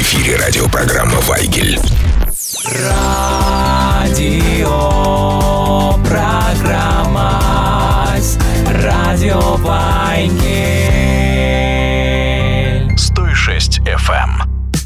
эфире радиопрограмма «Вайгель». Радиопрограмма «Радио Вайгель». 106 FM.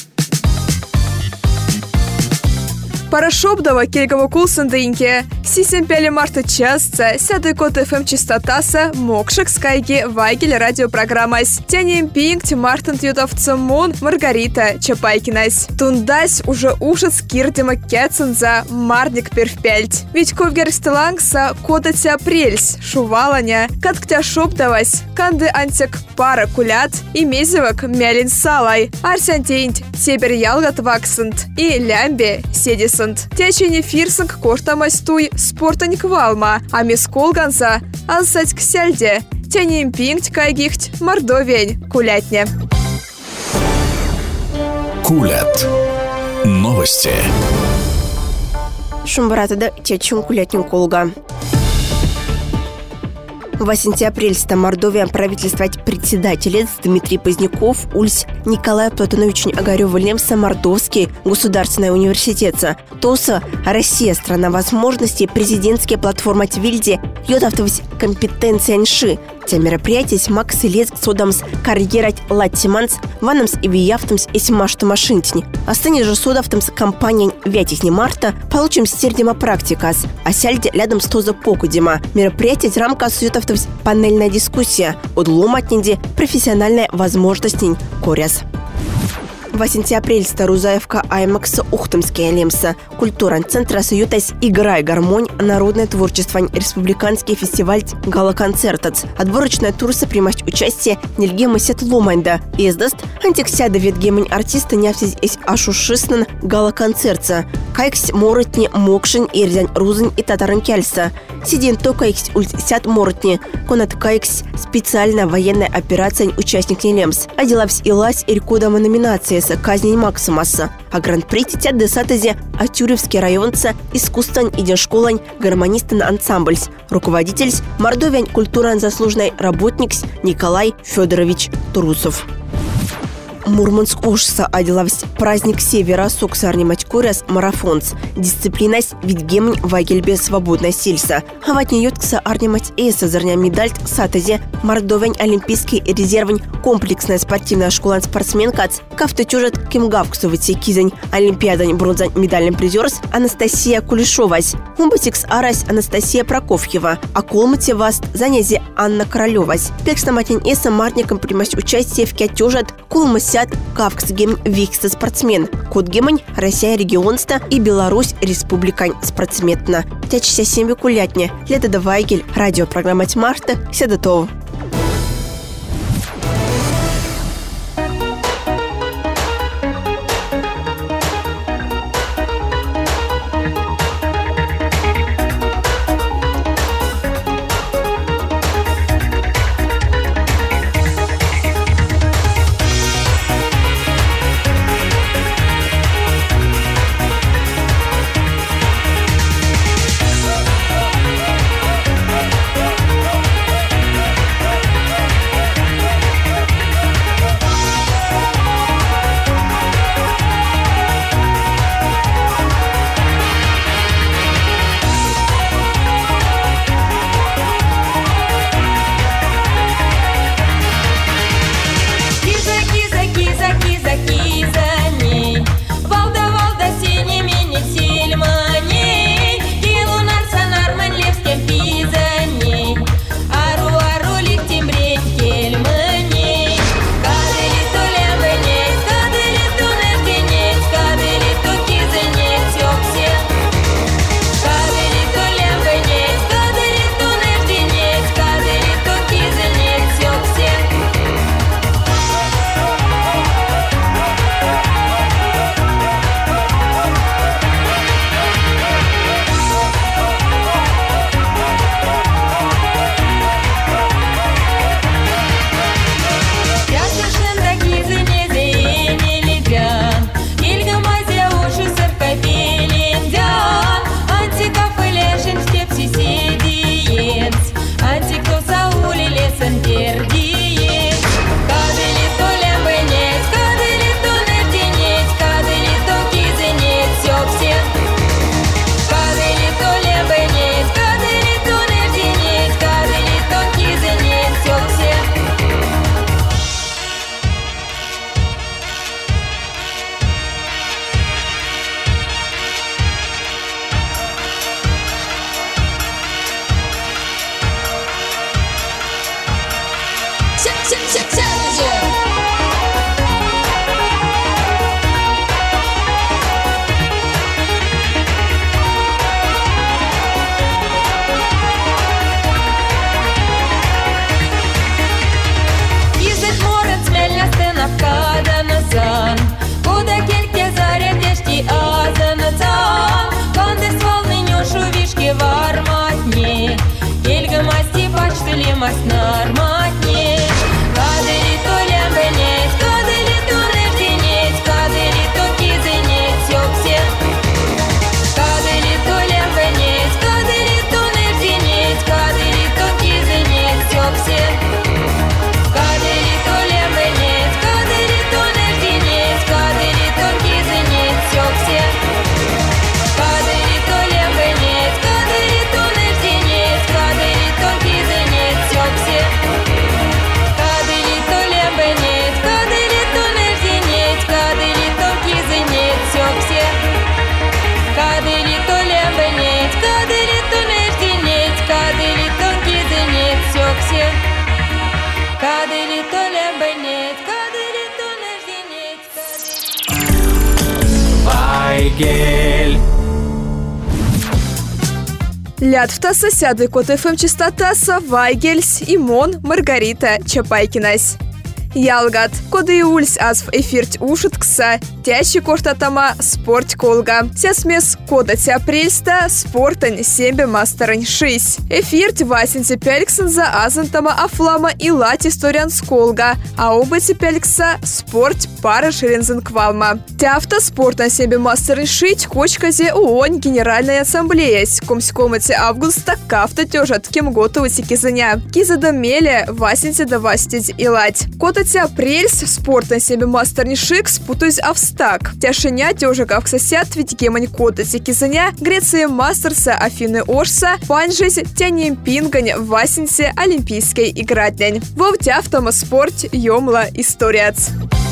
Парашобдова кельгава кулсандыньке. Сисем 5 марта частца, сяды код ФМ частотаса, мокшик скайги Вайгель радиопрограммась. Тянем пинкти Мартин Тютовца Мун Маргарита Чапайкинась. Тундась уже ушец кирдема кеценза Марник первпельть. Ведь ковгерстелангса кодатя апрельс, шуваланя, катктя шобдавась, канды антик пара кулят и мезевок мялин салай. Арсентейнт себер ялгат ваксент и лямбе седис. Тячение фирсинг коштамастуй спортаник валма, а мисс Колганса алсать к сельде. Тянем пинкт кайгихть мордовень кулятня. Кулят. Новости. Шумбаратада тячун кулятню колга. 8 апреля Мордовия правительствовать председатель Дмитрий Поздняков, Ульс Николай Платонович Огарёв-Лемса Мордовский государственный университет. ТОСа Россия страна возможностей президентские платформа Твильди йодавтовать компетенция нши. Те мероприятия с Макс и Леск содамс карьерать латтиманс ванамс и виявтамс и симашту машинтни. Остане же содавтамс компания вятихни марта получим стердима практикас, а сяльде рядом с тоза покудима. Мероприятие рамка суетавтамс панельная дискуссия, удломатнинди профессиональная возможность коряс. 8 апреля Старузаевка Аймакса Ухтымская Лемса культурный центр соютась «Играй гармонь» народное творчество республиканский фестиваль гала-концертац. Отборочная турса примать участие Нильгема Сетломайда. Издаст антиксяда ветгемень артиста нявсись из ашушиснан гала-концерта. Кайкс моротни мокшин ирзянь рузань и татаран кельса. Сиден то кайкс ультсят моротни. Конат кайкс специальная военная операция участник Нелемс. Аделавсь илась иркудама номинация казнень Максимаса. А гран-при тетя десатазе Атюревский районца искусствен иден школань гармонистен ансамбльс. Руководитель Мордовиан культуран заслуженный работник Николай Федорович Турусов. Мурманск ужаса аделавсь праздник севера суксарни матькуряс марафонс. Дисциплинась видгемень вайгельбе свободная сильса. Хаватни йоткса арнимать эйса зарня медаль сатазе Мордовень олимпийский резервень комплексная спортивная школа спортсменкац кафтетюжет кимгавксовыти кизень олимпиадань бронзань медальным призерс Анастасия Кулешовась. Умбатикс арась Анастасия Прокофьева. А колмате васт занязи Анна Королевась. Пекстаматень эйса марником примать участие в кятюжет кулмасят кавксгем викста спортсмен. Кодгемань Россия регионста и Беларусь республикань спортсметна. Тячся семьи кулятня. Лето да Вайгель. Радиопрограмма Марта. Седотов. Вайгель. Лятвтаса сяды кот ФМ частотаса Вайгельс Имон Маргарита Чапайкинась. Ялгат, коды ульс азв эфирть ушиткса, тящи кортатама спорт колга. Сясмес кодать апрельста спортань сембе мастерань шись. Эфирть васенце пельксан за азантама афлама и лать историан сколга, а обыце пелькса спорт пара ширензен квалма. Тяфта спортан сембе мастерань шить кочказе ООН Генеральная Ассамблея с комскомыце августа кафта тёжат кем готовыте кизаня. Кизада меле васенце да вастить и лать. Апрельс спорт на себе мастерни шик спутаюсь австак. Тяшиня тёжек авксосят ведь гемань кода кизаня Греция мастерса Афины Орса панжись тянем пингань васенсе олимпийской игратлянь. Вовтя автомоспорт ёмла историац.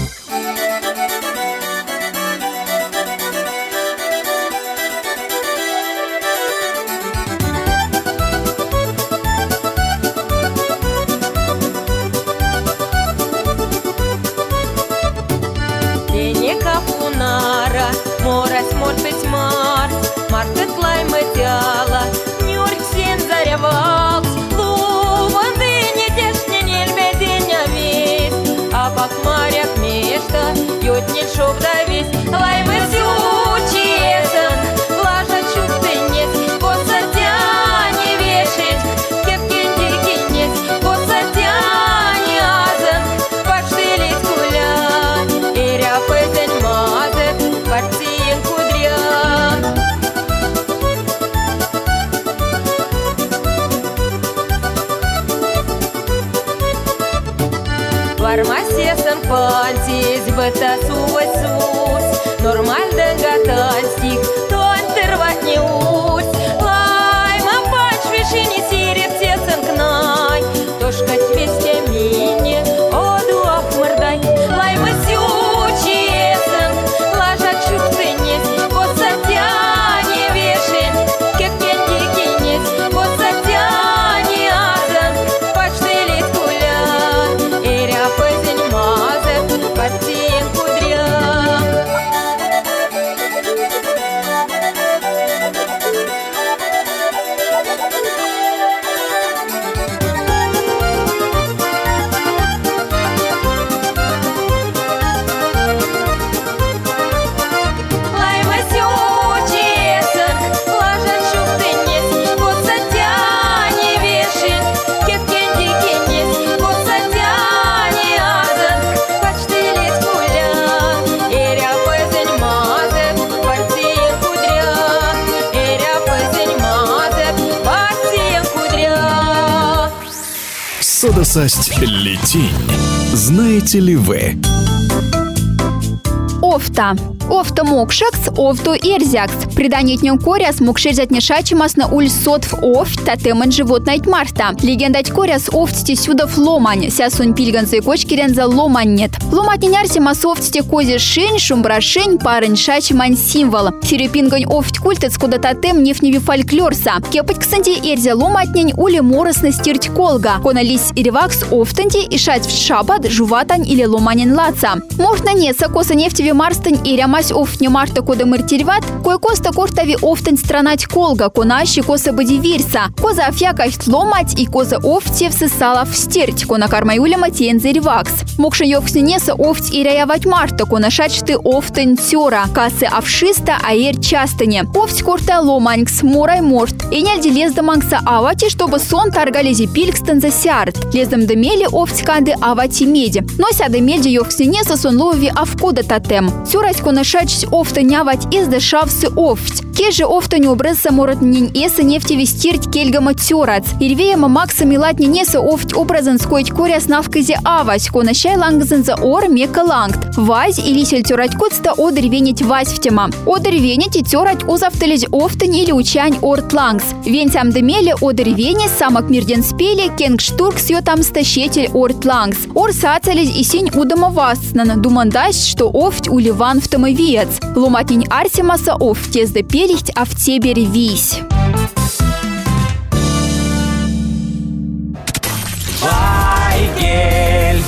Морас мортыть Марс, Мартет лайма тяла, Нюрк сен заревал, Луван дыня тешня нельбе дыня весь, А пак моряк мешта, Ют не шов да весь, Лаймы сючесен, Лажа чук тынец, Посадя не вешать, Кепки дикинец, Посадя не азен, Паштылить куля, И ряпызень мазет, Партиен кудря. Вармасесан пантись, быта сувать сус, Нормальден гатанстик, тон тырвать не ус. Лайма панч вишини сиреп тесен кнай, Тошкать весте мине, оду ахмырдай. Лайма сючесен, Лажа чук тынец, Посадя не вешен, Кепкен дикинец, Посадя не азен, Паштылить куля, И ряпызень мазет, Партиен кудря. Лайма сючесен, Лажа чук тынец, Посадя не вешен, Кепкен дикинец, Посадя не азен, Паштылить куля, И ряпызень мазет, Партиен кудря, И ряпызень мазет, Партиен кудря. Содосасть летень. Знаете ли вы? Офта. Офта мокшакс, офту эрзякс. Приданетнем коряс мукшерзят нешачимас на уль сотв офт татеман животнайт марта. Легендать коряс офтите сюдов ломань, сясун пильганзы кочкиренза ломань нет. Ломатнин арсимас офтите козе шень, шумбрашень, парень шачимань символ. Сирюпингань офт культец куда татем нефневи фольклорса. Кепать ксанти эрзя ломатнень ули моросна стирть колга. Коналис ревакс офтанти и шать в шабат жуватань или ломанин лаца. Можно неса коса нефтеви марстань и рямась офтне марта кода мыртирват, кое коста кортави офтань странать колга, конащи коса бодивирса. Коза афьякахт ломать и коза офте всысала в стерть, кона кармаюля матензе ревакс. Мокша йоксне неса офть и ряявать марта, кона шачты офтань тёра, касы авшиста аэр частыне. Офть корта ломанькс морай морт. И нельди лезда мангса авати, чтобы сон таргалези пилькстан за сярт. Лездам демели офть канды авати меди. Но сяда меди йоксне неса сон лови авкода татем. Тёрась кона шачсь офта нявать из дешавсы офть. Кеже офта не образца морот нинь эса нефтеви стерть кельгама тёрац. Ирвеяма макса милатни неса офть образан скоить коря снавказе авась, кона щай лангзан за ор мека лангт. Вазь и лисель тёрать кутста одервенить вазь в тема. Одервенить и тёрать узавтелезь офтань или учань орт лангс. Вентям демели одервенить самок мирден спели кенгштурк сё там стащетель орт лангс. Ор сацелезь и синь удома васцнана, думандась, что офть уливан в томовец. Ломатинь арсимаса офть езда пелихть, а в тебе ревись. Вайгель.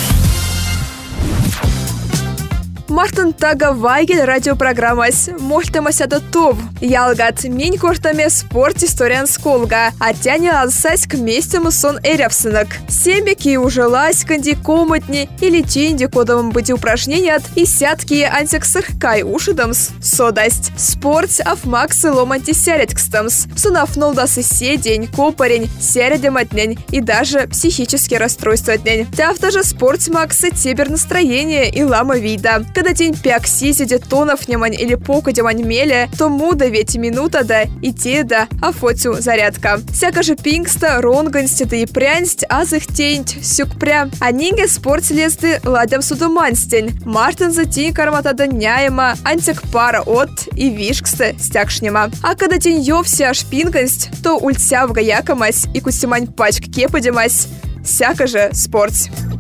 Мартин Тага Вайгель радиопрограммас. Мольтамасяда тов. Ялгат минь кортаме спорт историан сколга. А тяне алсась к местему сон эрявсынок. Семеки ужилась канди коматни или тинди кодовым быть упражнения от и сятки антиксыркай ушидамс. Содасть. Спорт афмаксы ломанти сярядкстамс. Сунафнул да соседень, копарень, сярядематнень и даже психические расстройства днень. Тяфта же спорт максы тебер настроение и лама вида. Когда день пяк сизи тонов немань или покудемань меле, то муда ведь минута да и те да, а фотю зарядка. Всяко же пингста, ронгансти да и прянсть, азых тень, сюкпря. А нинге спорт лезды ладям судуманстень. Мартин за тень кармата да няема, антик пара от и вишкста стякшнема. А когда день ёвся аж пингансть, то ультся в гаякамась и кустимань пачк кепадемась. Всяко же спорт.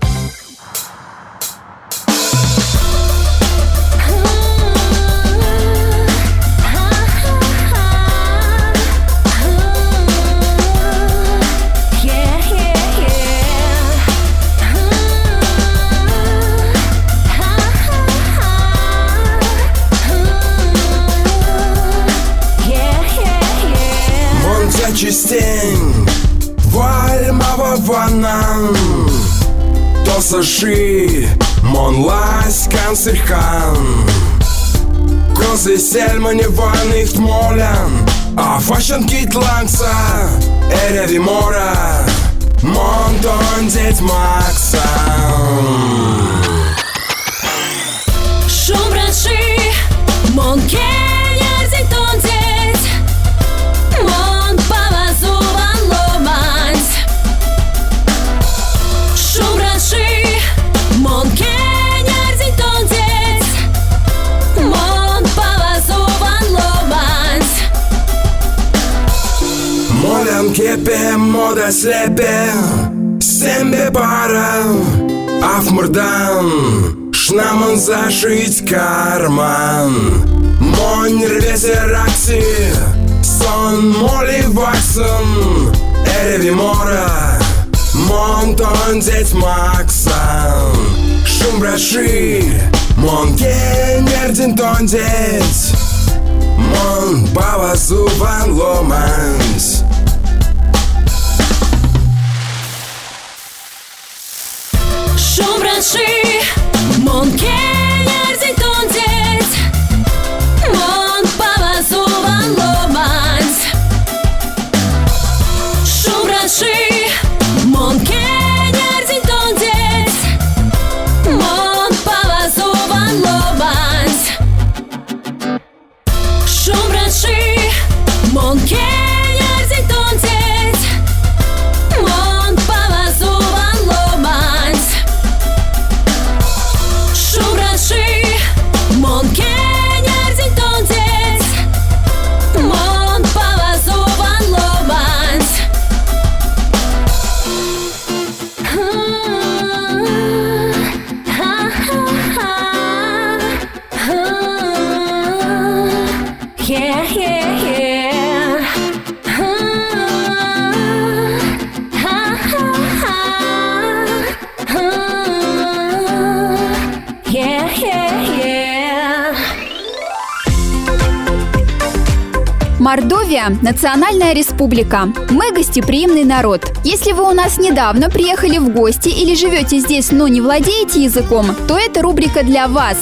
Частень вальмава ванан то саши мон лась канцерхан козы сельмани ваних молян а фашен кит лангса эреви мора мон тон деть макса Шумбраши мон кеня зитон деть Кепе мода слепе Сембе пара Афмурдан Шнаман зашить карман Монь рвесе ракси Сон моли ваксон Эреви мора Монтон деть максан Шумбраши Мон кенердин тон деть Мон баба зубан ломанс Шумбраши, мон кенер зитон деть, мон пава зубан ломанс. Шумбраши, мон кенер зитон деть, мон пава зубан ломанс. Шумбраши, мон кенер зитон деть, мон пава зубан ломанс. Шумбраши Мордовия – национальная республика. Мы гостеприимный народ. Если вы у нас недавно приехали в гости или живете здесь, но не владеете языком, то эта рубрика для вас.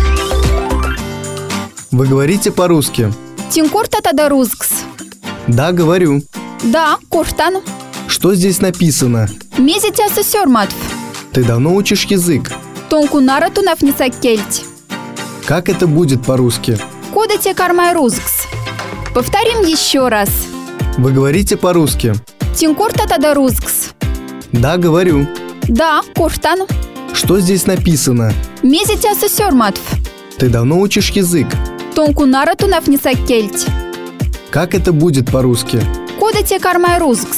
Вы говорите по-русски? Тинкорта тадарузгс. Да, говорю. Да, кортан. Что здесь написано? Мезитяса сёрматв. Ты давно учишь язык? Тонкунара тунав нисаккельть. Как это будет по-русски? Кодате кармай рузгс. Повторим еще раз. Вы говорите по-русски? Тинкорта тадарузгс. Да, говорю. Да, кортан. Что здесь написано? Мезитяса сёрматв. Ты давно учишь язык? Тонкунара тунав нисаккельть. Как это будет по-русски? Кодате кармай рузгс.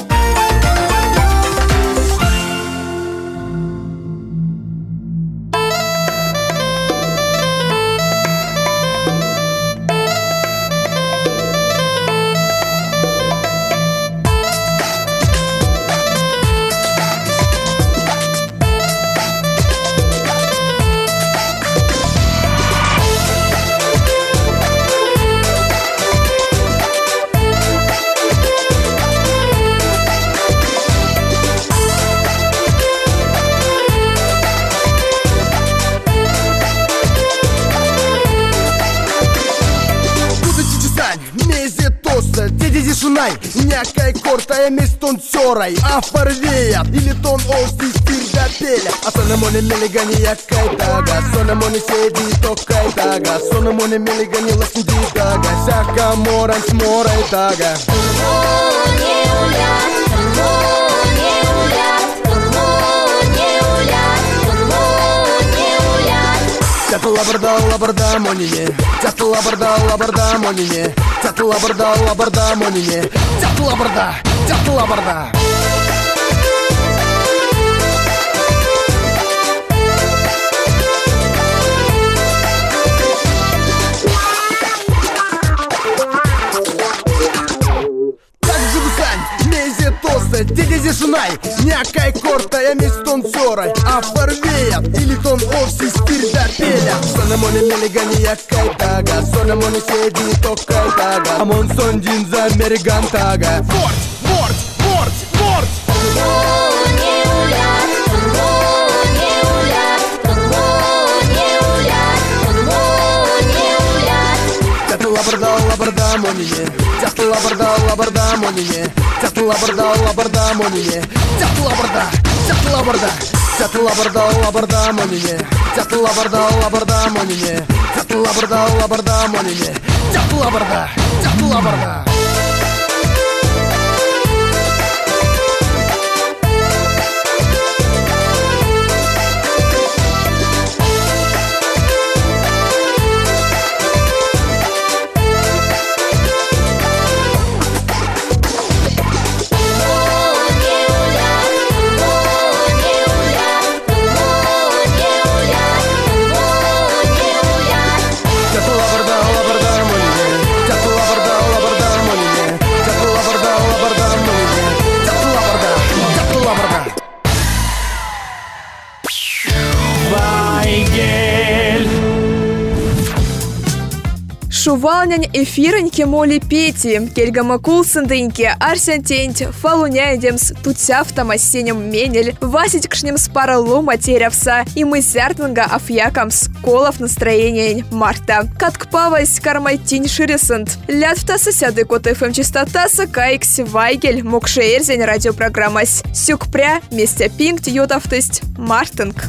Някай корта местон сорай, а фарвеят или тон ости стирга пеля. А сонамоне мелигани якай тага, сонамоне седи токай тага, сонамоне мелигани ласни тага, сяка моран сморай тага. Тятла лабарда монине, тятла лабарда монине, тятла лабарда монине, тятла лабарда. Дедези шунай, някай корта я местон сорай, а фарвеят или тон овси стирда пеля. Сонамоне мелигани якай тага, сонамоне седи токай тага, амон сондин за мериган тага. Ворд! Лабарда монине, тятла лабарда монине, тятла лабарда монине, тятла лабарда монине, тятла лабарда монине, тятла лабарда монине, тятла лабарда. Шувалнянь эфироньке моли пети, кельгама кулсындыньке, арсентенть, фалуняйдемс, тутсяфтам осеннем менель, васить кшнем спаралу матерявса, и мы зяртнга афьякамс, колов настроение марта. Каткпавась кармайтинь ширесант. Лятвтаса сяды кот ФМ чистотаса кайкси вайгель, мокшеерзень радиопрограммась. Сюкпря, местя пинкт йотавтысть, мартынг.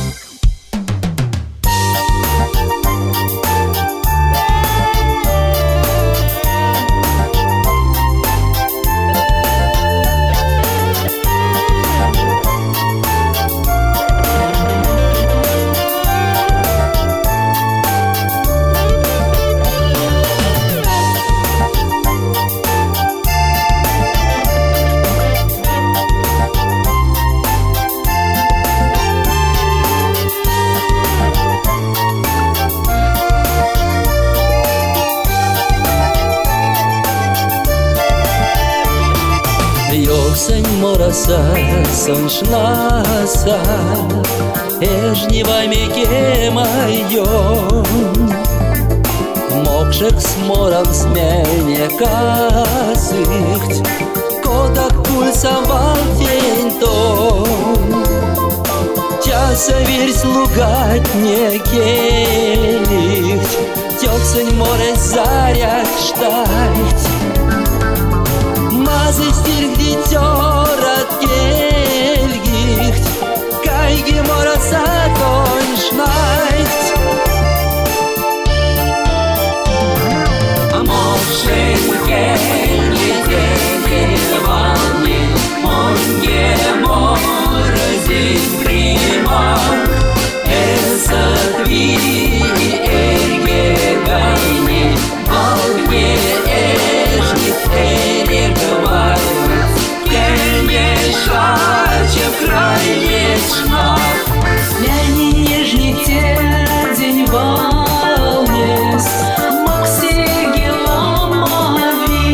Йоксень мораса, соншнаса, эжни ваймеке майон. Mokšek smorams mēņa kāsikt, kodak pulsam valtienton. Ķasa virs lugatņa kēlikt, ķoceņ more zārjak štaļt. Mazi stirgdi ķorat kēlgikt, kaigi mora sākoņ šnaļt. Mokšek kēļi valni, monge morazin prima, esat vīri erge gaini, valnie ežnit ergavājot, kēļi šāķa krājniec šnāk. Ляни нежните день волнес, Моксеги ломави,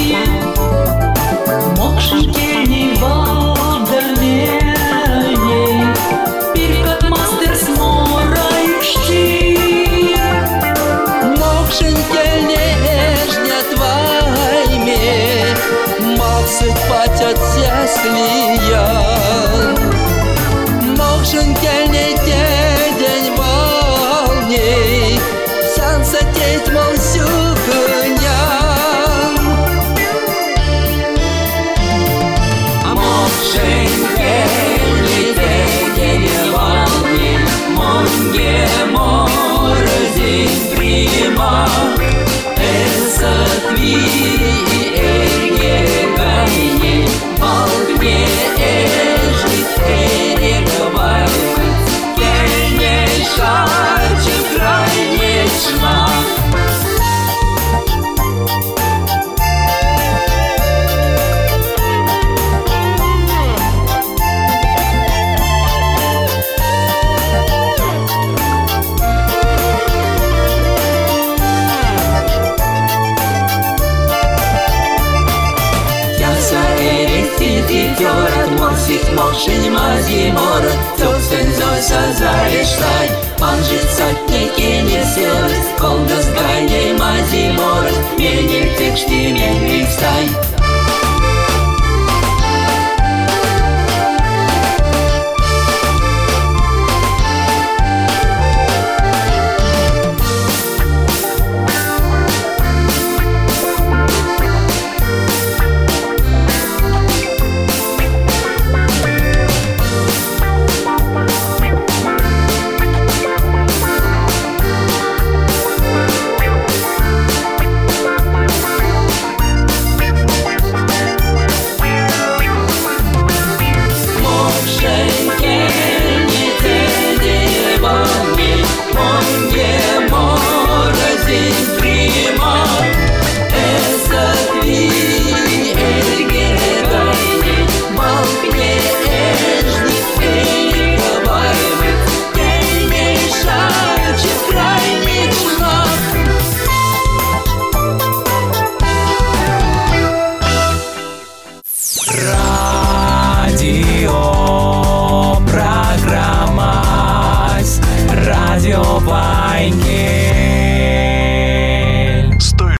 Мокшекельни валдамени, Пиркат мастер сморай чти. Mokšekельни ежнят вайме, Максет патят сяслиян. Mokšekельни день волней, Сан сатеть мол сюкнян. Mokšek kēļi valni, monge morazin prima, esat vīri erge gaini, valnie ežnit ergavājot, kēļi šāķa krājniec šnāk. Ķorat morsīt mokšiņ mazi morat, Cūkseņ zosa zāreštai, Manžit satnieki neselas, Kolgas gaļai mazi morat, Mēņem tekšti